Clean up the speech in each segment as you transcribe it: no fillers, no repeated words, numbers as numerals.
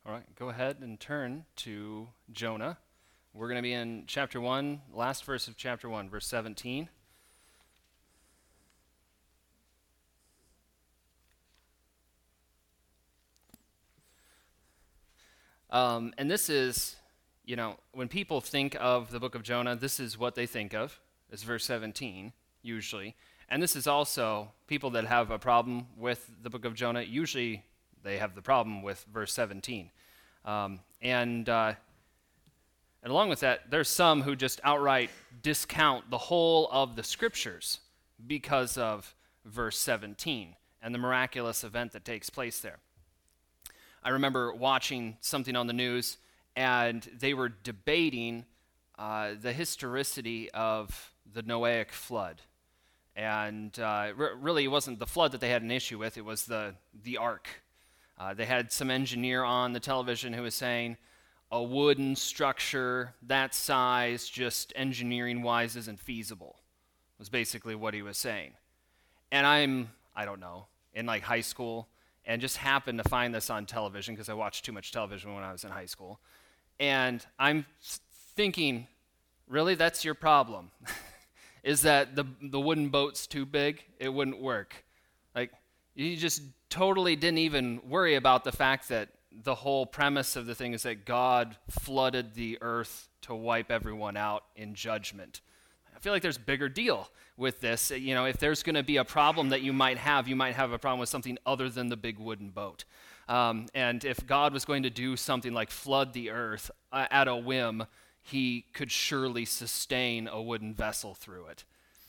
All right, go ahead and turn to Jonah. We're going to be in chapter 1, last verse of chapter 1, verse 17. And this is, when people think of the book of Jonah, this is what they think of, is verse 17, usually. And this is also people that have a problem with the book of Jonah, usually they have the problem with verse 17. And along with that, there's some who just outright discount the whole of the scriptures because of verse 17 and the miraculous event that takes place there. I remember watching something on the news, and they were debating the historicity of the Noahic flood. And really, it wasn't the flood that they had an issue with, it was the ark. They had some engineer on the television who was saying, a wooden structure that size, just engineering-wise, isn't feasible, was basically what he was saying. And I don't know, in like high school, and just happened to find this on television because I watched too much television when I was in high school. And I'm thinking, really, that's your problem? Is that the wooden boat's too big? It wouldn't work. Like, you just totally didn't even worry about the fact that the whole premise of the thing is that God flooded the earth to wipe everyone out in judgment. I feel like there's a bigger deal with this. If there's going to be a problem that you might have a problem with something other than the big wooden boat. And if God was going to do something like flood the earth at a whim, he could surely sustain a wooden vessel through it.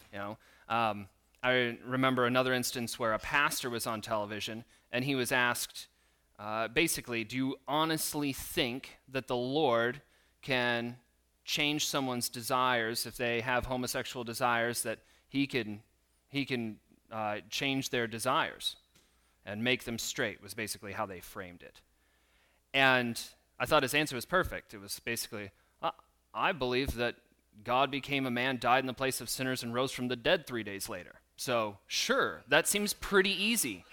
I remember another instance where a pastor was on television and he was asked, basically, do you honestly think that the Lord can change someone's desires if they have homosexual desires, that he can change their desires and make them straight, was basically how they framed it. And I thought his answer was perfect. It was basically, I believe that God became a man, died in the place of sinners, and rose from the dead 3 days later. So, sure, that seems pretty easy.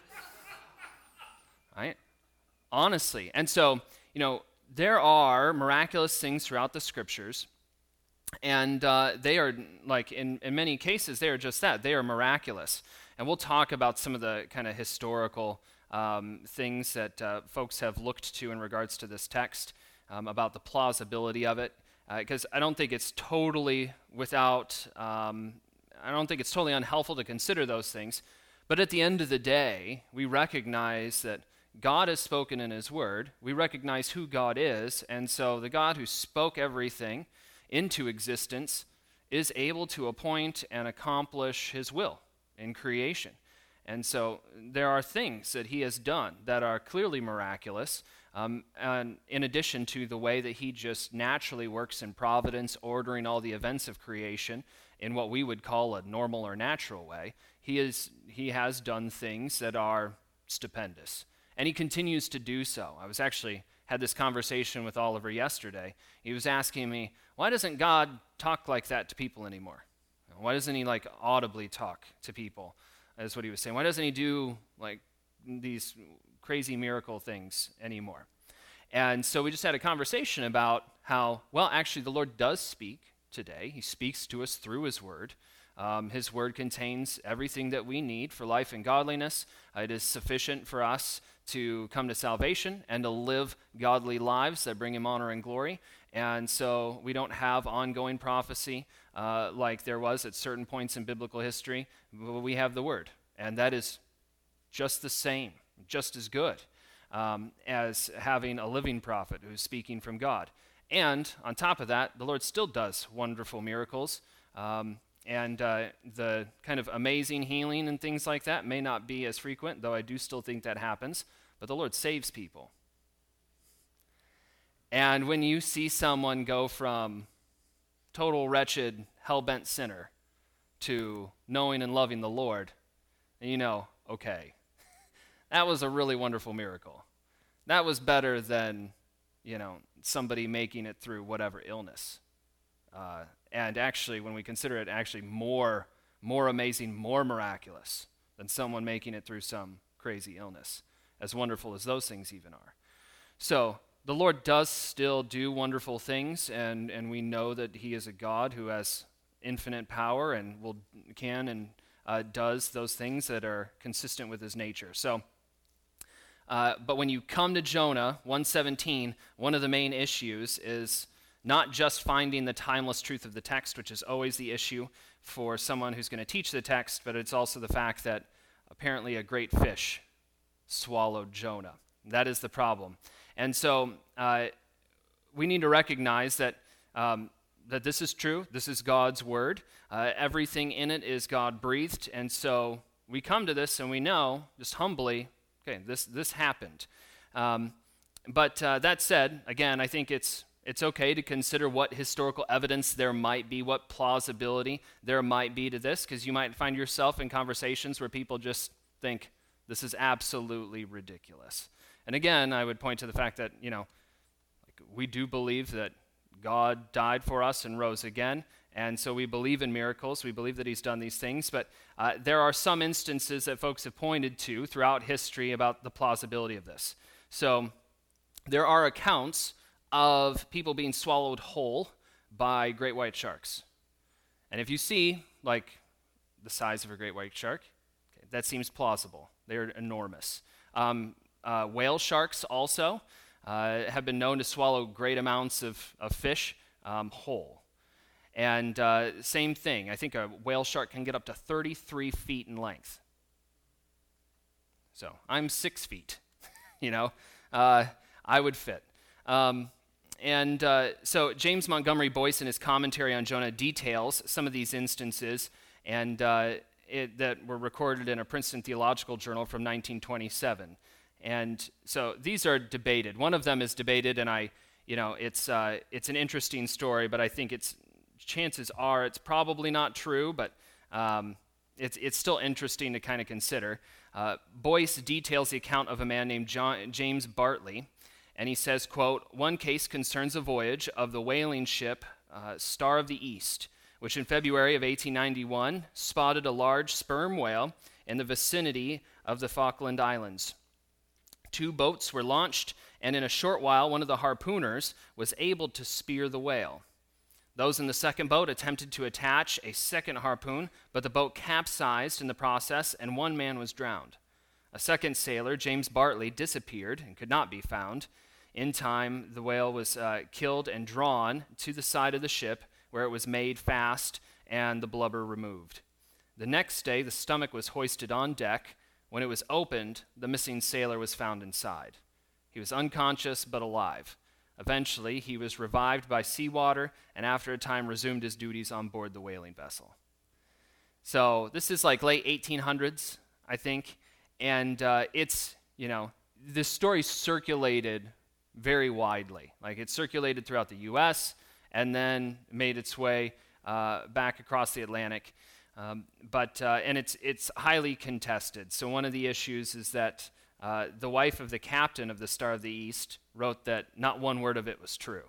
Right? Honestly. And so, there are miraculous things throughout the scriptures, and they are, like, in many cases, they are just that. They are miraculous. And we'll talk about some of the kind of historical things that folks have looked to in regards to this text, about the plausibility of it, because I don't think it's totally unhelpful to consider those things. But at the end of the day, we recognize that God has spoken in his word. We recognize who God is, and so the God who spoke everything into existence is able to appoint and accomplish his will in creation. And so there are things that he has done that are clearly miraculous, and in addition to the way that he just naturally works in providence, ordering all the events of creation in what we would call a normal or natural way. He has done things that are stupendous. And he continues to do so. I was actually had this conversation with Oliver yesterday. He was asking me, why doesn't God talk like that to people anymore? Why doesn't he audibly talk to people? That's what he was saying. Why doesn't he do these crazy miracle things anymore? And so we just had a conversation about how, actually the Lord does speak today. He speaks to us through his word. His word contains everything that we need for life and godliness. It is sufficient for us to come to salvation and to live godly lives that bring him honor and glory. And so we don't have ongoing prophecy like there was at certain points in biblical history, but we have the word. And that is just the same, just as good as having a living prophet who's speaking from God. And on top of that, the Lord still does wonderful miracles. And the kind of amazing healing and things like that may not be as frequent, though I do still think that happens. But the Lord saves people. And when you see someone go from total wretched, hell-bent sinner to knowing and loving the Lord, okay, that was a really wonderful miracle. That was better than, somebody making it through whatever illness. And actually, when we consider it actually more amazing, more miraculous than someone making it through some crazy illness, as wonderful as those things even are. So the Lord does still do wonderful things, and we know that he is a God who has infinite power and can and does those things that are consistent with his nature. So, but when you come to Jonah 1:17, one of the main issues is not just finding the timeless truth of the text, which is always the issue for someone who's going to teach the text, but it's also the fact that apparently a great fish swallowed Jonah. That is the problem. And so we need to recognize that that this is true. This is God's word. Everything in it is God-breathed. And so we come to this and we know, just humbly, okay, this happened. But that said, again, I think it's okay to consider what historical evidence there might be, what plausibility there might be to this, because you might find yourself in conversations where people just think, this is absolutely ridiculous. And again, I would point to the fact that, we do believe that God died for us and rose again, and so we believe in miracles. We believe that he's done these things, but there are some instances that folks have pointed to throughout history about the plausibility of this. So there are accounts of people being swallowed whole by great white sharks. And if you see, like, the size of a great white shark, okay, that seems plausible. They're enormous. Whale sharks also have been known to swallow great amounts of fish whole. And same thing, I think a whale shark can get up to 33 feet in length. So I'm 6 feet, I would fit. So James Montgomery Boyce in his commentary on Jonah details some of these instances and that were recorded in a Princeton Theological Journal from 1927. And so these are debated. One of them is debated, and it's an interesting story, but I think chances are it's probably not true, but it's still interesting to kind of consider. Boyce details the account of a man named James Bartley, and he says, quote, "One case concerns a voyage of the whaling ship Star of the East, which in February of 1891 spotted a large sperm whale in the vicinity of the Falkland Islands. 2 boats were launched, and in a short while, one of the harpooners was able to spear the whale. Those in the second boat attempted to attach a second harpoon, but the boat capsized in the process, and 1 man was drowned. A second sailor, James Bartley, disappeared and could not be found. In time, the whale was killed and drawn to the side of the ship, where it was made fast and the blubber removed. The next day, the stomach was hoisted on deck. When it was opened, the missing sailor was found inside. He was unconscious but alive. Eventually, he was revived by seawater and after a time resumed his duties on board the whaling vessel." So this is like late 1800s, I think, and this story circulated very widely. Like, it circulated throughout the U.S. and then made its way back across the Atlantic. And it's highly contested. So one of the issues is that the wife of the captain of the Star of the East wrote that not one word of it was true.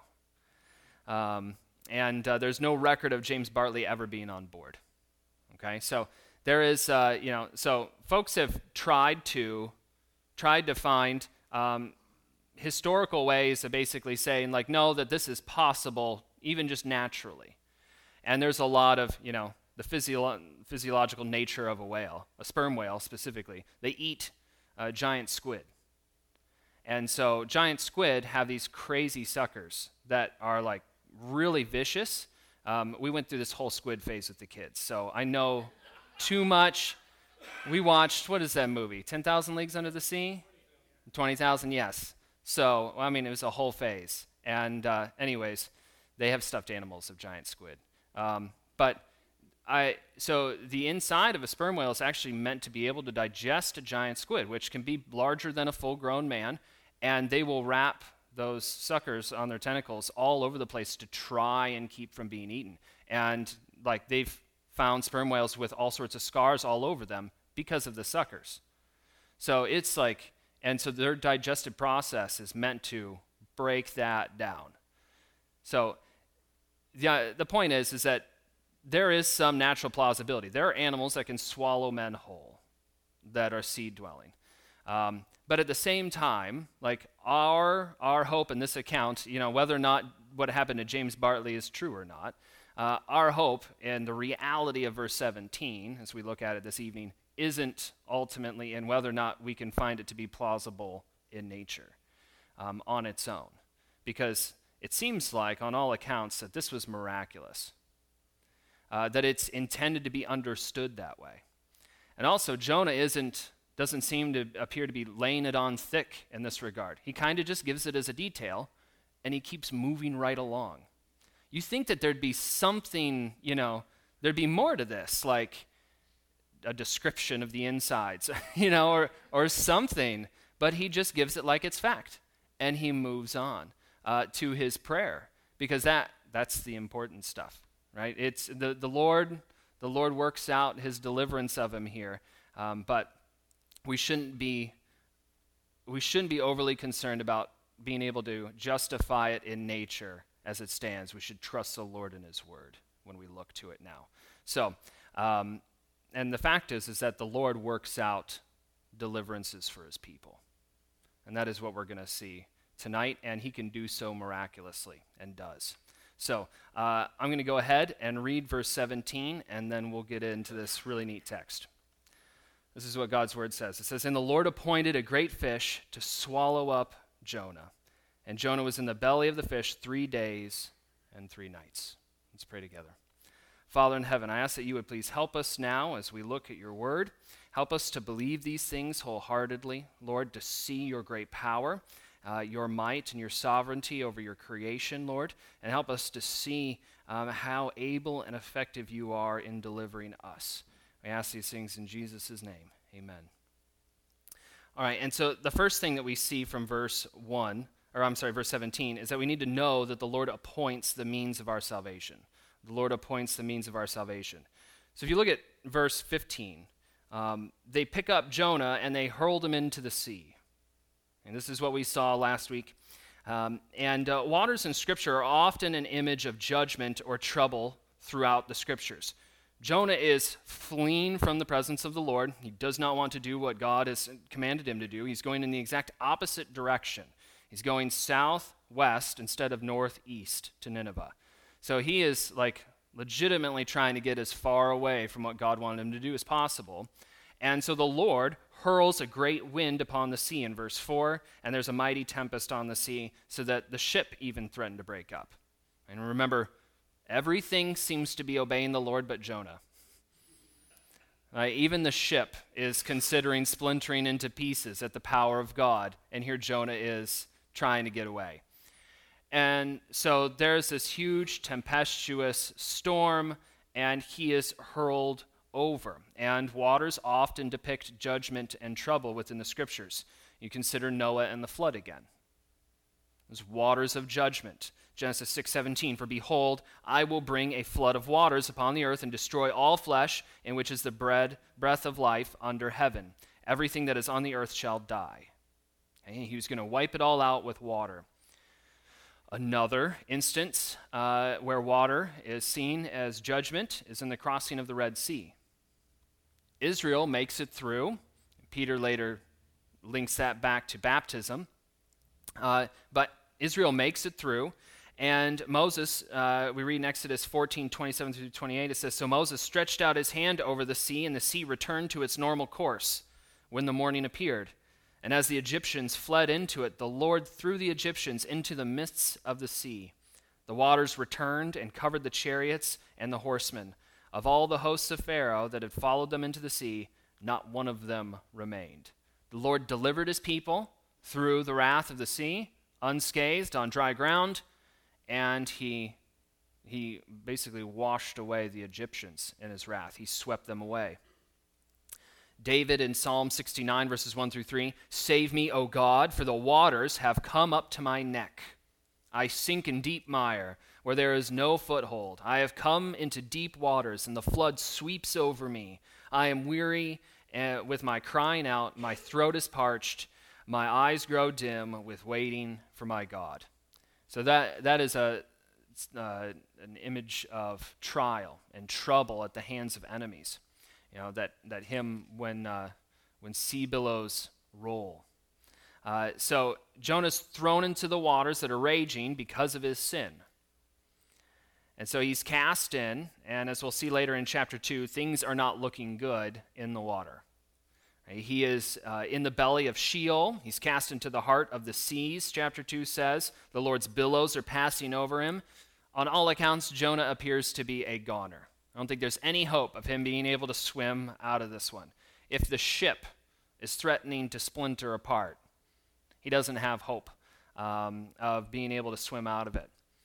There's no record of James Bartley ever being on board. Okay, so there is, so folks have tried to find historical ways of basically saying, like, no, that this is possible, even just naturally. And there's a lot of, the physiological nature of a whale, a sperm whale specifically. They eat giant squid. And so giant squid have these crazy suckers that are like really vicious. We went through this whole squid phase with the kids, so I know too much. We watched, what is that movie, 10,000 Leagues Under the Sea? 20,000, yes. So, it was a whole phase. And anyways, they have stuffed animals of giant squid. So the inside of a sperm whale is actually meant to be able to digest a giant squid, which can be larger than a full-grown man, and they will wrap those suckers on their tentacles all over the place to try and keep from being eaten. And like, they've found sperm whales with all sorts of scars all over them because of the suckers. So it's like, and so their digestive process is meant to break that down. So the point is that there is some natural plausibility. There are animals that can swallow men whole that are seed-dwelling. But at the same time, like our hope in this account, whether or not what happened to James Bartley is true or not, our hope and the reality of verse 17, as we look at it this evening, isn't ultimately in whether or not we can find it to be plausible in nature on its own. Because it seems like, on all accounts, that this was miraculous, that it's intended to be understood that way. And also, Jonah doesn't seem to appear to be laying it on thick in this regard. He kind of just gives it as a detail, and he keeps moving right along. You think that there'd be something, there'd be more to this, like a description of the insides, or something, but he just gives it like it's fact, and he moves on to his prayer, because that's the important stuff, right? It's the Lord works out his deliverance of him here, but we shouldn't be overly concerned about being able to justify it in nature as it stands. We should trust the Lord in his word when we look to it now. So, and the fact is that the Lord works out deliverances for his people. And that is what we're going to see tonight, and he can do so miraculously, and does. So, I'm going to go ahead and read verse 17, and then we'll get into this really neat text. This is what God's word says. It says, "And the Lord appointed a great fish to swallow up Jonah. And Jonah was in the belly of the fish 3 days and 3 nights." Let's pray together. Father in heaven, I ask that you would please help us now as we look at your word. Help us to believe these things wholeheartedly, Lord, to see your great power, your might and your sovereignty over your creation, Lord, and help us to see how able and effective you are in delivering us. We ask these things in Jesus' name. Amen. All right, and so the first thing that we see from verse 17, is that we need to know that the Lord appoints the means of our salvation. The Lord appoints the means of our salvation. So if you look at verse 15, they pick up Jonah and they hurled him into the sea. And this is what we saw last week. Waters in Scripture are often an image of judgment or trouble throughout the Scriptures. Jonah is fleeing from the presence of the Lord. He does not want to do what God has commanded him to do. He's going in the exact opposite direction. He's going southwest instead of northeast to Nineveh. So he is legitimately trying to get as far away from what God wanted him to do as possible. And so the Lord hurls a great wind upon the sea in verse 4, and there's a mighty tempest on the sea, so that the ship even threatened to break up. And remember, everything seems to be obeying the Lord but Jonah. Even the ship is considering splintering into pieces at the power of God, and here Jonah is trying to get away. And so there's this huge tempestuous storm, and he is hurled over. And waters often depict judgment and trouble within the Scriptures. You consider Noah and the flood again. There's waters of judgment. Genesis 6:17, "For behold, I will bring a flood of waters upon the earth and destroy all flesh, in which is the breath of life under heaven. Everything that is on the earth shall die." Okay? He was going to wipe it all out with water. Another instance where water is seen as judgment is in the crossing of the Red Sea. Israel makes it through. Peter later links that back to baptism. But Israel makes it through. And Moses, we read in Exodus 14:27-28, it says, "So Moses stretched out his hand over the sea, and the sea returned to its normal course when the morning appeared. And as the Egyptians fled into it, the Lord threw the Egyptians into the midst of the sea. The waters returned and covered the chariots and the horsemen. Of all the hosts of Pharaoh that had followed them into the sea, not one of them remained." The Lord delivered his people through the wrath of the sea, unscathed, on dry ground, and he basically washed away the Egyptians in his wrath. He swept them away. David in Psalm 69, verses 1-3, "Save me, O God, for the waters have come up to my neck. I sink in deep mire, where there is no foothold. I have come into deep waters, and the flood sweeps over me. I am weary with my crying out. My throat is parched. My eyes grow dim with waiting for my God." So that is an image of trial and trouble at the hands of enemies. That hymn, when sea billows role. So Jonah's thrown into the waters that are raging because of his sin. And so he's cast in, and as we'll see later in chapter 2, things are not looking good in the water. He is in the belly of Sheol. He's cast into the heart of the seas, chapter 2 says. The Lord's billows are passing over him. On all accounts, Jonah appears to be a goner. I don't think there's any hope of him being able to swim out of this one. If the ship is threatening to splinter apart, he doesn't have hope of being able to swim out of it.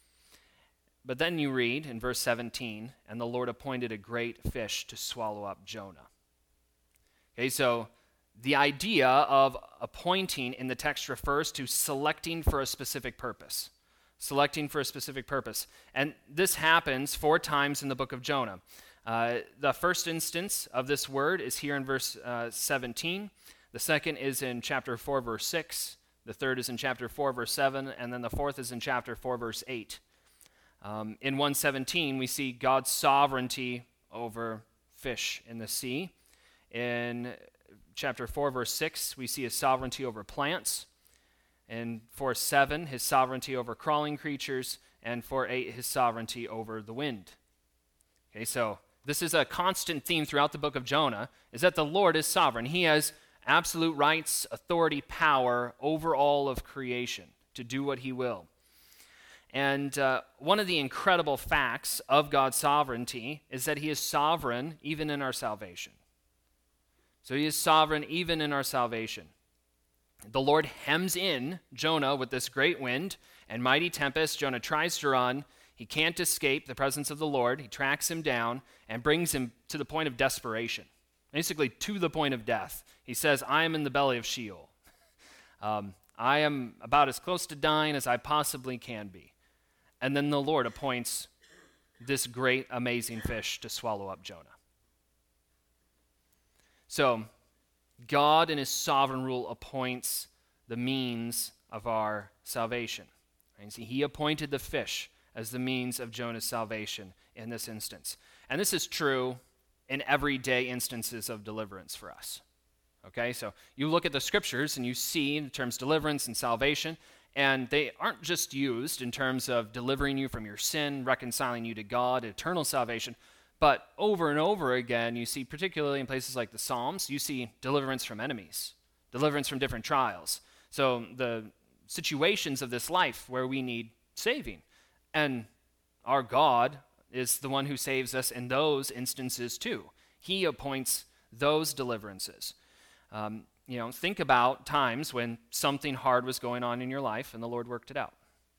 But then you read in verse 17, and the Lord appointed a great fish to swallow up Jonah. Okay, so the idea of appointing in the text refers to selecting for a specific purpose. Selecting for a specific purpose. And this happens 4 times in the book of Jonah. The first instance of this word is here in verse 17. The second is in chapter 4, verse 6. The third is in chapter 4, verse 7. And then the fourth is in chapter 4, verse 8. In 1:17, we see God's sovereignty over fish in the sea. In chapter 4, verse 6, we see his sovereignty over plants. In 4:7, his sovereignty over crawling creatures. And 4:8, his sovereignty over the wind. Okay, so this is a constant theme throughout the book of Jonah, is that the Lord is sovereign. He has absolute rights, authority, power over all of creation to do what he will. And one of the incredible facts of God's sovereignty is that he is sovereign even in our salvation. So he is sovereign even in our salvation. The Lord hems in Jonah with this great wind and mighty tempest. Jonah tries to run. He can't escape the presence of the Lord. He tracks him down and brings him to the point of desperation, basically to the point of death. He says, I am in the belly of Sheol. I am about as close to dying as I possibly can be. And then the Lord appoints this great, amazing fish to swallow up Jonah. So, God in his sovereign rule appoints the means of our salvation. And see, he appointed the fish as the means of Jonah's salvation in this instance. And this is true in everyday instances of deliverance for us. Okay, so you look at the scriptures and you see the terms deliverance and salvation, and they aren't just used in terms of delivering you from your sin, reconciling you to God, eternal salvation, but over and over again, you see, particularly in places like the Psalms, you see deliverance from enemies, deliverance from different trials. So the situations of this life where we need saving. And our God is the one who saves us in those instances too. He appoints those deliverances. Think about times when something hard was going on in your life and the Lord worked it out.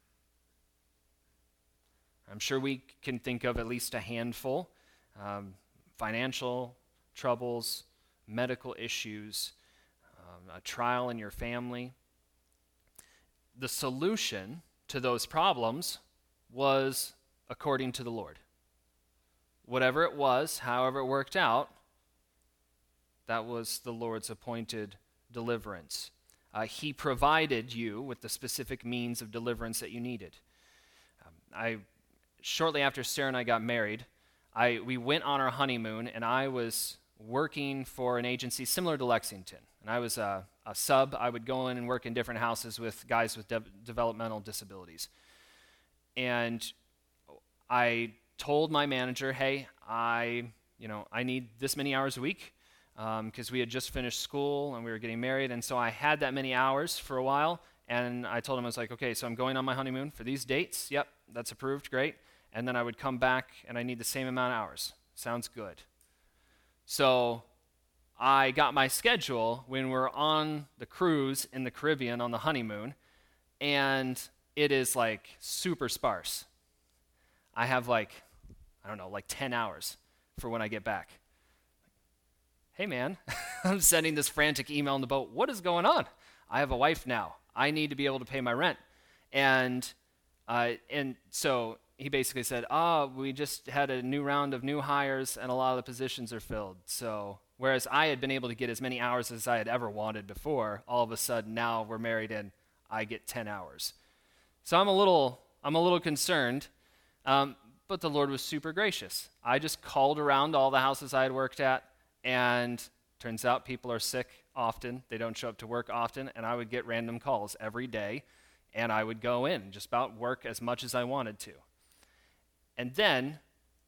I'm sure we can think of at least a handful. Financial troubles, medical issues, a trial in your family. The solution to those problems was according to the Lord. Whatever it was, however it worked out, that was the Lord's appointed deliverance. He provided you with the specific means of deliverance that you needed. Shortly after Sarah and I got married, we went on our honeymoon, and I was working for an agency similar to Lexington. And I was a sub. I would go in and work in different houses with guys with developmental disabilities. And I told my manager, hey, I need this many hours a week, because we had just finished school and we were getting married. And so I had that many hours for a while. And I told him, I was like, okay, so I'm going on my honeymoon for these dates. Yep, that's approved. Great. And then I would come back and I need the same amount of hours. Sounds good. So I got my schedule when we're on the cruise in the Caribbean on the honeymoon, and it is like super sparse. I have like 10 hours for when I get back. Hey man, I'm sending this frantic email in the boat. What is going on? I have a wife now. I need to be able to pay my rent. And so he basically said, we just had a new round of new hires and a lot of the positions are filled. So whereas I had been able to get as many hours as I had ever wanted before, all of a sudden now we're married and I get 10 hours. So I'm a little concerned, but the Lord was super gracious. I just called around all the houses I had worked at, and turns out people are sick often. They don't show up to work often, and I would get random calls every day, and I would go in, just about work as much as I wanted to. And then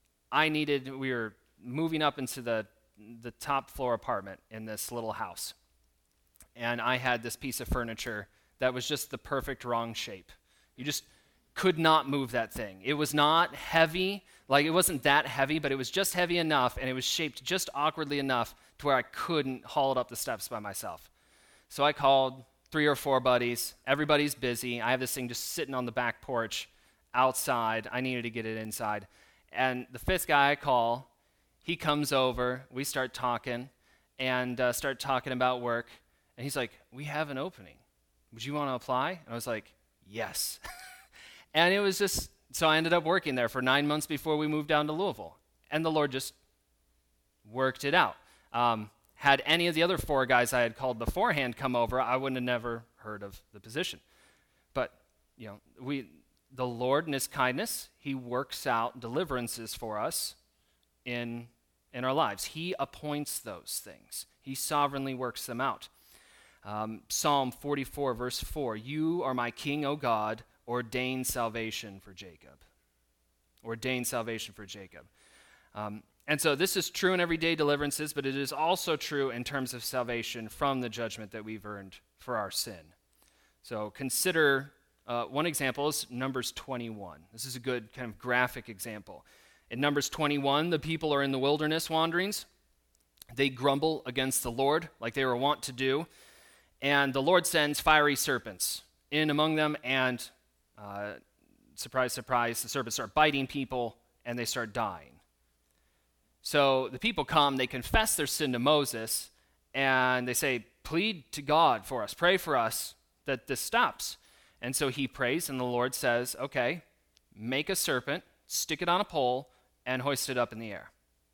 we were moving up into the top floor apartment in this little house. And I had this piece of furniture that was just the perfect wrong shape. You just could not move that thing. It was not heavy, like it wasn't that heavy, but it was just heavy enough, and it was shaped just awkwardly enough to where I couldn't haul it up the steps by myself. So I called 3 or 4 buddies. Everybody's busy. I have this thing just sitting on the back porch outside. I needed to get it inside. And the 5th guy I call, he comes over. We start talking and start talking about work. And he's like, "We have an opening. Would you want to apply?" And I was like, "Yes." And it was just, so I ended up working there for 9 months before we moved down to Louisville. And the Lord just worked it out. Had any of the other 4 guys I had called beforehand come over, I wouldn't have never heard of the position. But, the Lord in his kindness, he works out deliverances for us in our lives. He appoints those things. He sovereignly works them out. Psalm 44, verse 4, "You are my king, O God, ordain salvation for Jacob." Ordain salvation for Jacob. And so this is true in everyday deliverances, but it is also true in terms of salvation from the judgment that we've earned for our sin. So consider, one example is Numbers 21. This is a good kind of graphic example. In Numbers 21, the people are in the wilderness wanderings. They grumble against the Lord like they were wont to do. And the Lord sends fiery serpents in among them, and surprise, surprise, the serpents start biting people, and they start dying. So the people come, they confess their sin to Moses, and they say, "Plead to God for us, pray for us that this stops." And so he prays, and the Lord says, "Okay, make a serpent, stick it on a pole, and hoist it up in the air."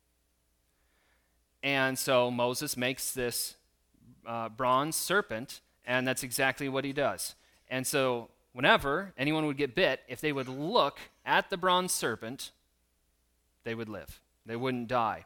And so Moses makes this bronze serpent, and that's exactly what he does. And so whenever anyone would get bit, if they would look at the bronze serpent, they would live. They wouldn't die.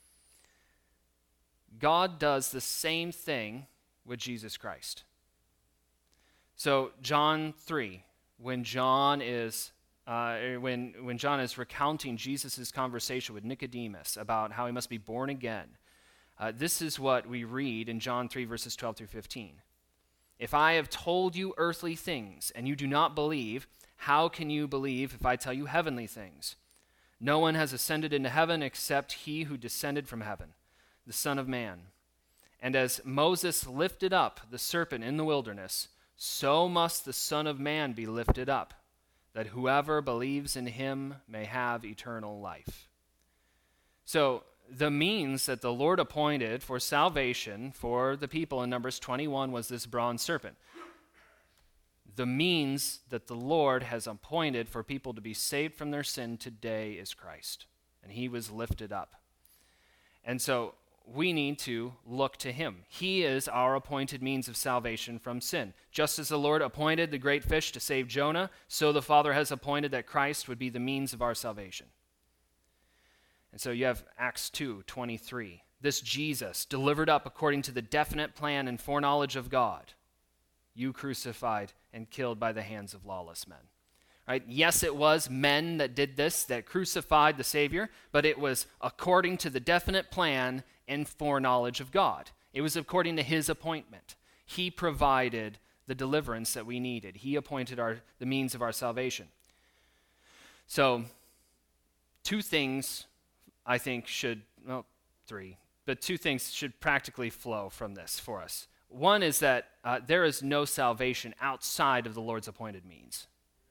God does the same thing with Jesus Christ. So John 3, when John is recounting Jesus' conversation with Nicodemus about how he must be born again, this is what we read in John 3, verses 12 through 15. "If I have told you earthly things and you do not believe, how can you believe if I tell you heavenly things? No one has ascended into heaven except he who descended from heaven, the Son of Man. And as Moses lifted up the serpent in the wilderness, so must the Son of Man be lifted up, that whoever believes in him may have eternal life." So the means that the Lord appointed for salvation for the people in Numbers 21 was this bronze serpent. The means that the Lord has appointed for people to be saved from their sin today is Christ, and he was lifted up. And so we need to look to him. He is our appointed means of salvation from sin. Just as the Lord appointed the great fish to save Jonah, so the Father has appointed that Christ would be the means of our salvation. And so you have Acts 2:23. "This Jesus, delivered up according to the definite plan and foreknowledge of God, you crucified and killed by the hands of lawless men." Right? Yes, it was men that did this, that crucified the Savior, but it was according to the definite plan and foreknowledge of God. It was according to his appointment. He provided the deliverance that we needed. He appointed the means of our salvation. So, 2 things I think should, 3, but 2 things should practically flow from this for us. One is that there is no salvation outside of the Lord's appointed means.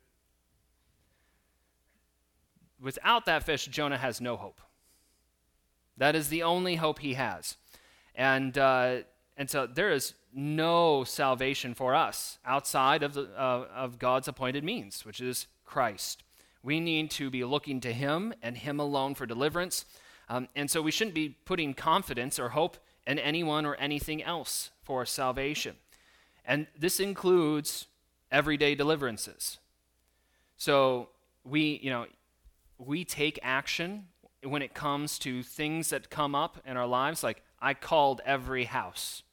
Without that fish, Jonah has no hope. That is the only hope he has. And so there is no salvation for us outside of God's appointed means, which is Christ. We need to be looking to him and him alone for deliverance. And so we shouldn't be putting confidence or hope in anyone or anything else for salvation. And this includes everyday deliverances. So we take action when it comes to things that come up in our lives. Like, I called every house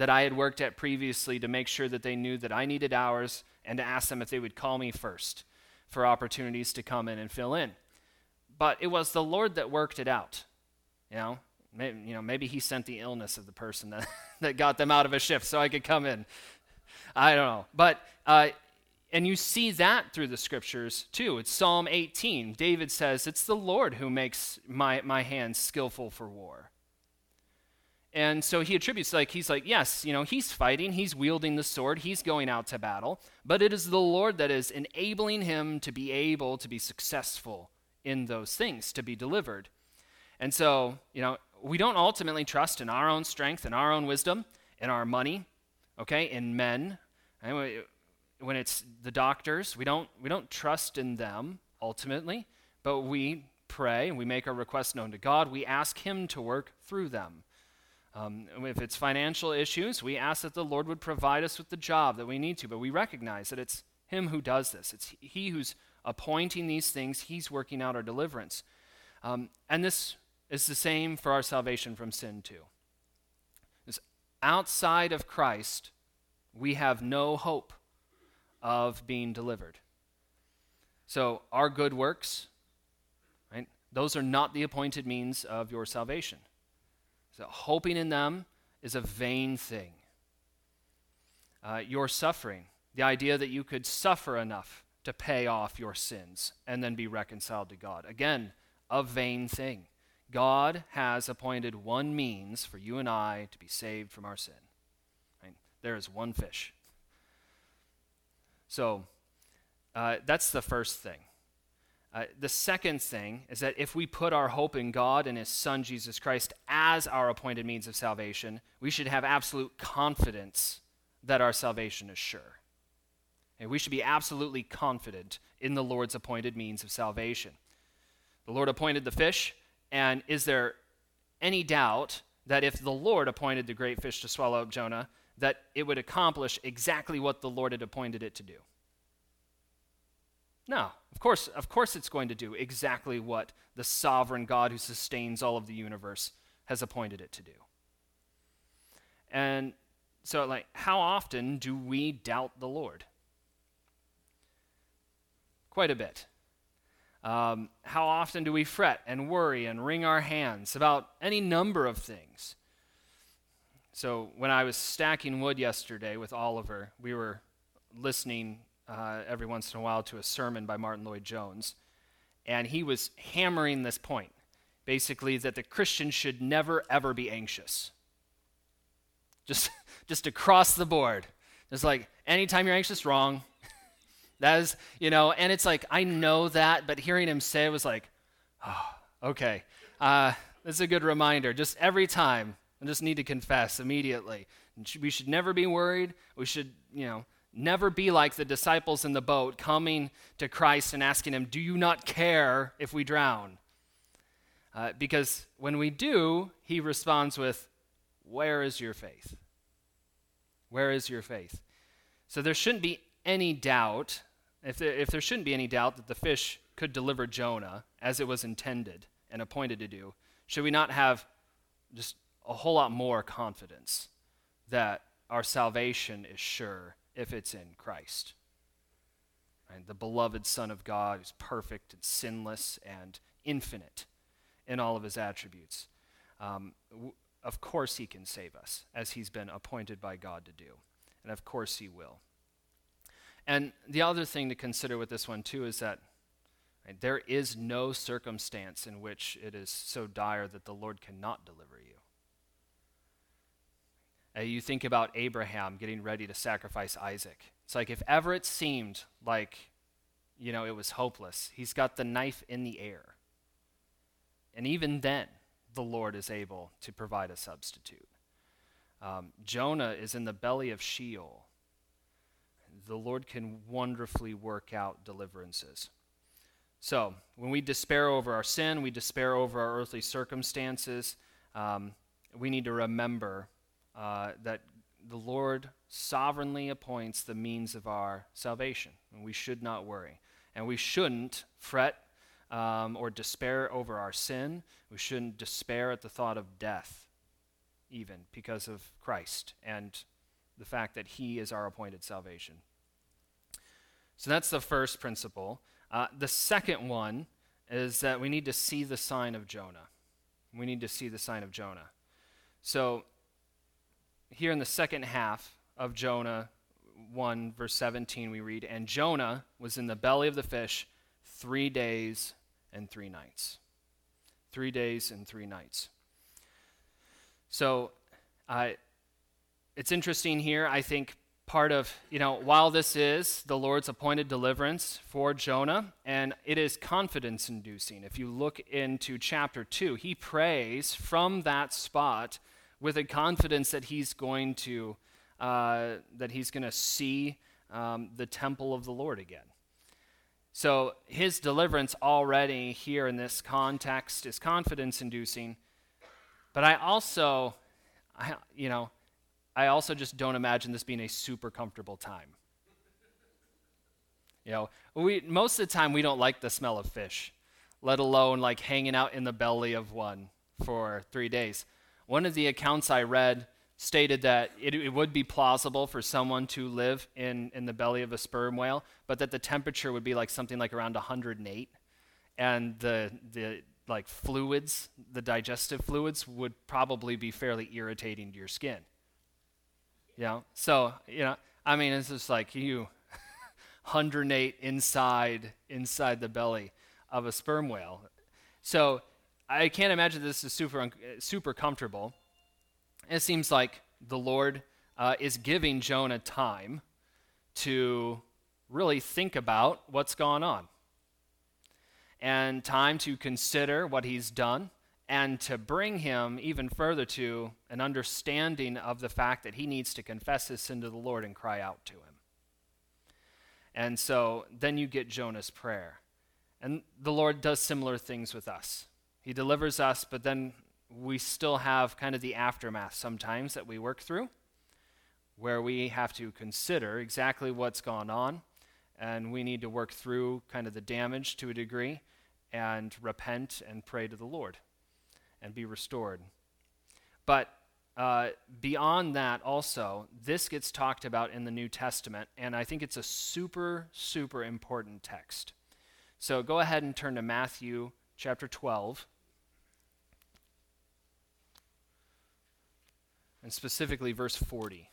that I had worked at previously to make sure that they knew that I needed hours and to ask them if they would call me first for opportunities to come in and fill in. But it was the Lord that worked it out. Maybe he sent the illness of the person that got them out of a shift so I could come in. I don't know. But, and you see that through the scriptures too. It's Psalm 18. David says, it's the Lord who makes my hands skillful for war. And so he attributes, he's like, yes, he's fighting, he's wielding the sword, he's going out to battle, but it is the Lord that is enabling him to be able to be successful in those things, to be delivered. And so, we don't ultimately trust in our own strength, in our own wisdom, in our money, in men. When it's the doctors, we don't trust in them ultimately, but we pray, we make our requests known to God, we ask him to work through them. If it's financial issues, we ask that the Lord would provide us with the job that we need to, but we recognize that it's him who does this. It's he who's appointing these things. He's working out our deliverance. And this is the same for our salvation from sin too. It's outside of Christ, we have no hope of being delivered. So our good works, right, those are not the appointed means of your salvation. So hoping in them is a vain thing. Your suffering, the idea that you could suffer enough to pay off your sins and then be reconciled to God. Again, a vain thing. God has appointed one means for you and I to be saved from our sin. Right? There is one fish. So that's the first thing. The second thing is that if we put our hope in God and his Son, Jesus Christ, as our appointed means of salvation, we should have absolute confidence that our salvation is sure. And we should be absolutely confident in the Lord's appointed means of salvation. The Lord appointed the fish, and is there any doubt that if the Lord appointed the great fish to swallow up Jonah, that it would accomplish exactly what the Lord had appointed it to do? No, of course it's going to do exactly what the sovereign God who sustains all of the universe has appointed it to do. And so, how often do we doubt the Lord? Quite a bit. How often do we fret and worry and wring our hands about any number of things? So when I was stacking wood yesterday with Oliver, we were listening every once in a while to a sermon by Martin Lloyd-Jones, and he was hammering this point, basically that the Christian should never, ever be anxious. Just across the board. It's anytime you're anxious, wrong. That is, and it's I know that, but hearing him say it was okay. This is a good reminder. Just every time, I just need to confess immediately. We should never be worried. We should, never be like the disciples in the boat coming to Christ and asking him, do you not care if we drown? Because when we do, he responds with, where is your faith? Where is your faith? So there shouldn't be any doubt, if there shouldn't be any doubt that the fish could deliver Jonah as it was intended and appointed to do, should we not have just a whole lot more confidence that our salvation is sure if it's in Christ? Right? The beloved Son of God who's perfect and sinless and infinite in all of his attributes. Of course he can save us, as he's been appointed by God to do. And of course he will. And the other thing to consider with this one too is that there is no circumstance in which it is so dire that the Lord cannot deliver you. You think about Abraham getting ready to sacrifice Isaac. It's if ever it seemed like, it was hopeless, he's got the knife in the air. And even then, the Lord is able to provide a substitute. Jonah is in the belly of Sheol. The Lord can wonderfully work out deliverances. So, when we despair over our sin, we despair over our earthly circumstances, we need to remember that the Lord sovereignly appoints the means of our salvation, and we should not worry. And we shouldn't fret or despair over our sin. We shouldn't despair at the thought of death even because of Christ and the fact that he is our appointed salvation. So that's the first principle. The second one is that we need to see the sign of Jonah. We need to see the sign of Jonah. So here in the second half of Jonah 1, verse 17, we read, "And Jonah was in the belly of the fish 3 days and 3 nights." 3 days and 3 nights. So it's interesting here. I think part of, while this is the Lord's appointed deliverance for Jonah, and it is confidence-inducing. If you look into chapter 2, he prays from that spot with a confidence that he's going to see the temple of the Lord again. So his deliverance already here in this context is confidence-inducing. But I also just don't imagine this being a super comfortable time. Most of the time we don't like the smell of fish, let alone like hanging out in the belly of one for 3 days. One of the accounts I read stated that it would be plausible for someone to live in the belly of a sperm whale, but that the temperature would be like something like around 108, and the fluids, the digestive fluids, would probably be fairly irritating to your skin. So it's just like you 108 inside the belly of a sperm whale. So I can't imagine this is super comfortable. It seems like the Lord is giving Jonah time to really think about what's gone on, and time to consider what he's done, and to bring him even further to an understanding of the fact that he needs to confess his sin to the Lord and cry out to him. And so then you get Jonah's prayer. And the Lord does similar things with us. He delivers us, but then we still have kind of the aftermath sometimes that we work through, where we have to consider exactly what's gone on, and we need to work through kind of the damage to a degree and repent and pray to the Lord and be restored. But beyond that also, this gets talked about in the New Testament, and I think it's a super, super important text. So go ahead and turn to Matthew chapter 12. And specifically verse 40.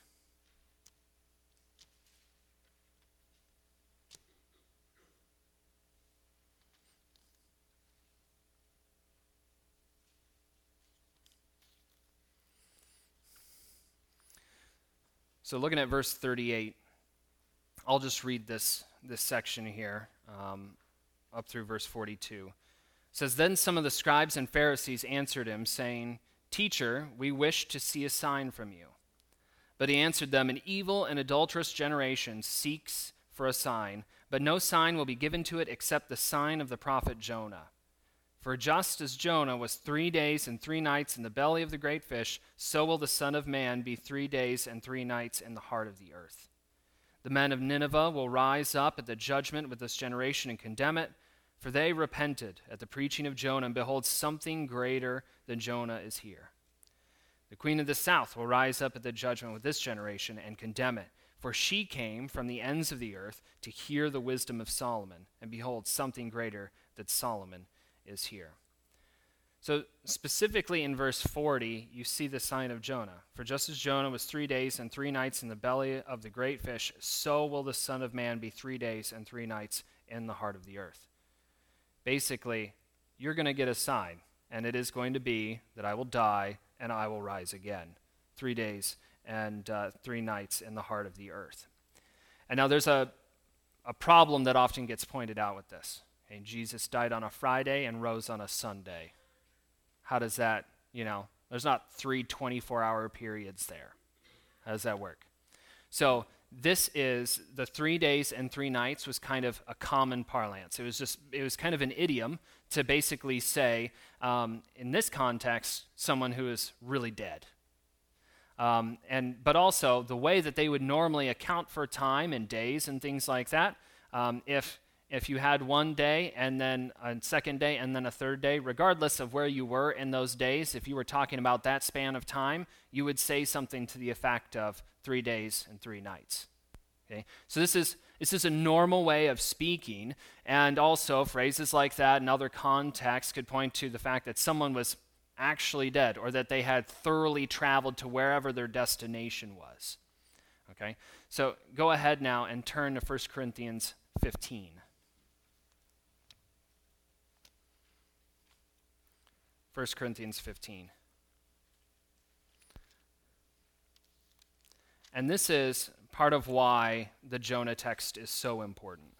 So looking at verse 38, I'll just read this section here up through verse 42. It says, "Then some of the scribes and Pharisees answered him, saying, 'Teacher, we wish to see a sign from you.' But he answered them, 'An evil and adulterous generation seeks for a sign, but no sign will be given to it except the sign of the prophet Jonah. For just as Jonah was 3 days and 3 nights in the belly of the great fish, so will the Son of Man be 3 days and 3 nights in the heart of the earth. The men of Nineveh will rise up at the judgment with this generation and condemn it, for they repented at the preaching of Jonah, and behold, something greater than Jonah is here. The queen of the south will rise up at the judgment with this generation and condemn it, for she came from the ends of the earth to hear the wisdom of Solomon, and behold, something greater than Solomon is here.'" So specifically in verse 40, you see the sign of Jonah. "For just as Jonah was 3 days and 3 nights in the belly of the great fish, so will the Son of Man be 3 days and 3 nights in the heart of the earth." Basically, you're going to get a sign, and it is going to be that I will die and I will rise again. 3 days and 3 nights in the heart of the earth. And now there's a problem that often gets pointed out with this. Okay, Jesus died on a Friday and rose on a Sunday. How does that, there's not 3 24-hour periods there. How does that work? So this is, the 3 days and 3 nights was kind of a common parlance. It was kind of an idiom to basically say, in this context, someone who is really dead. But also the way that they would normally account for time and days and things like that, if if you had one day and then a second day and then a third day, regardless of where you were in those days, if you were talking about that span of time, you would say something to the effect of 3 days and 3 nights. Okay? So this is a normal way of speaking, and also phrases like that in other contexts could point to the fact that someone was actually dead or that they had thoroughly traveled to wherever their destination was. Okay? So go ahead now and turn to 1 Corinthians 15. 1 Corinthians 15. And this is part of why the Jonah text is so important,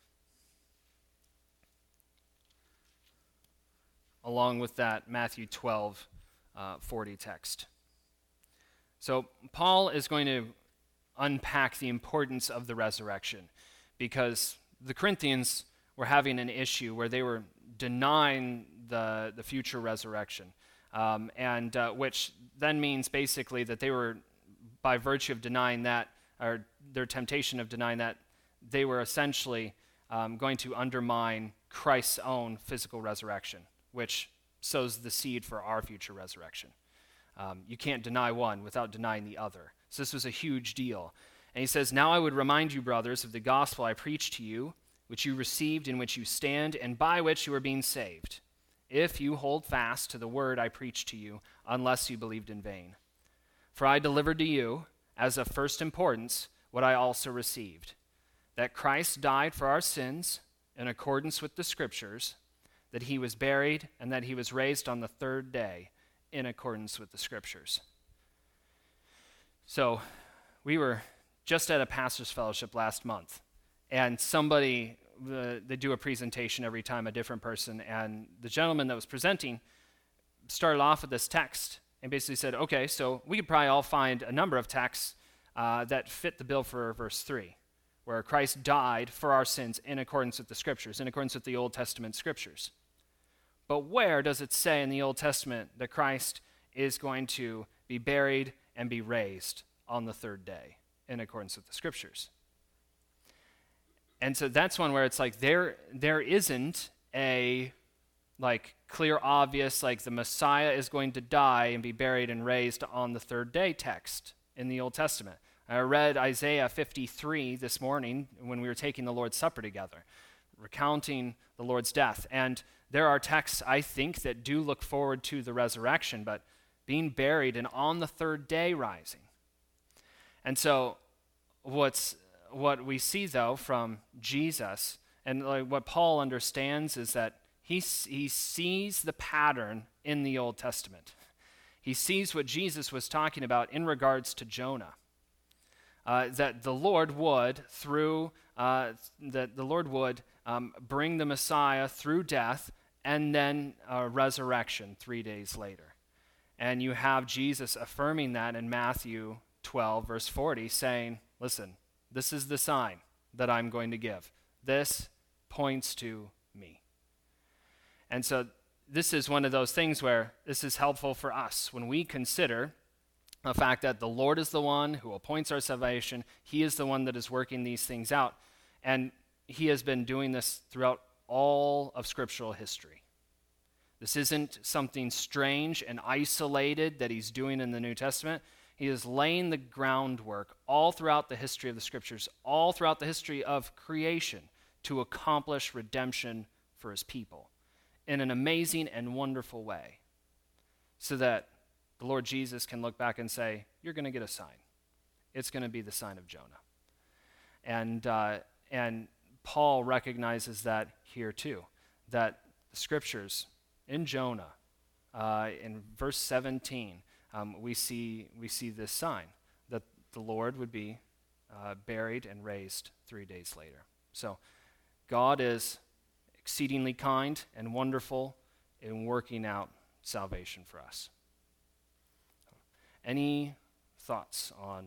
along with that Matthew 12:40 text. So Paul is going to unpack the importance of the resurrection, because the Corinthians were having an issue where they were denying the future resurrection, which then means basically that they were, by virtue of denying that, or their temptation of denying that, they were essentially going to undermine Christ's own physical resurrection, which sows the seed for our future resurrection. You can't deny one without denying the other. So this was a huge deal. And he says, "Now I would remind you, brothers, of the gospel I preached to you, which you received, in which you stand, and by which you are being saved, if you hold fast to the word I preached to you, unless you believed in vain. For I delivered to you, as of first importance, what I also received, that Christ died for our sins in accordance with the Scriptures, that he was buried, and that he was raised on the third day in accordance with the Scriptures." So we were just at a pastor's fellowship last month, and somebody, they do a presentation every time, a different person, and the gentleman that was presenting started off with this text and basically said, okay, so we could probably all find a number of texts that fit the bill for verse 3, where Christ died for our sins in accordance with the Scriptures, in accordance with the Old Testament Scriptures. But where does it say in the Old Testament that Christ is going to be buried and be raised on the third day in accordance with the Scriptures? And so that's one where it's like there isn't a clear, obvious, like the Messiah is going to die and be buried and raised on the third day text in the Old Testament. I read Isaiah 53 this morning when we were taking the Lord's Supper together, recounting the Lord's death. And there are texts, I think, that do look forward to the resurrection, but being buried and on the third day rising. And so what we see, though, from Jesus, and what Paul understands, is that he sees the pattern in the Old Testament. He sees what Jesus was talking about in regards to Jonah, that the Lord would, bring the Messiah through death and then resurrection 3 days later. And you have Jesus affirming that in Matthew 12, verse 40, saying, listen, this is the sign that I'm going to give. This points to me. And so this is one of those things where this is helpful for us when we consider the fact that the Lord is the one who appoints our salvation. He is the one that is working these things out. And he has been doing this throughout all of scriptural history. This isn't something strange and isolated that he's doing in the New Testament. He is laying the groundwork all throughout the history of the Scriptures, all throughout the history of creation, to accomplish redemption for his people in an amazing and wonderful way, so that the Lord Jesus can look back and say, you're going to get a sign. It's going to be the sign of Jonah. And Paul recognizes that here too, that the Scriptures in Jonah, in verse 17, we see this sign that the Lord would be buried and raised 3 days later. So God is exceedingly kind and wonderful in working out salvation for us. Any thoughts on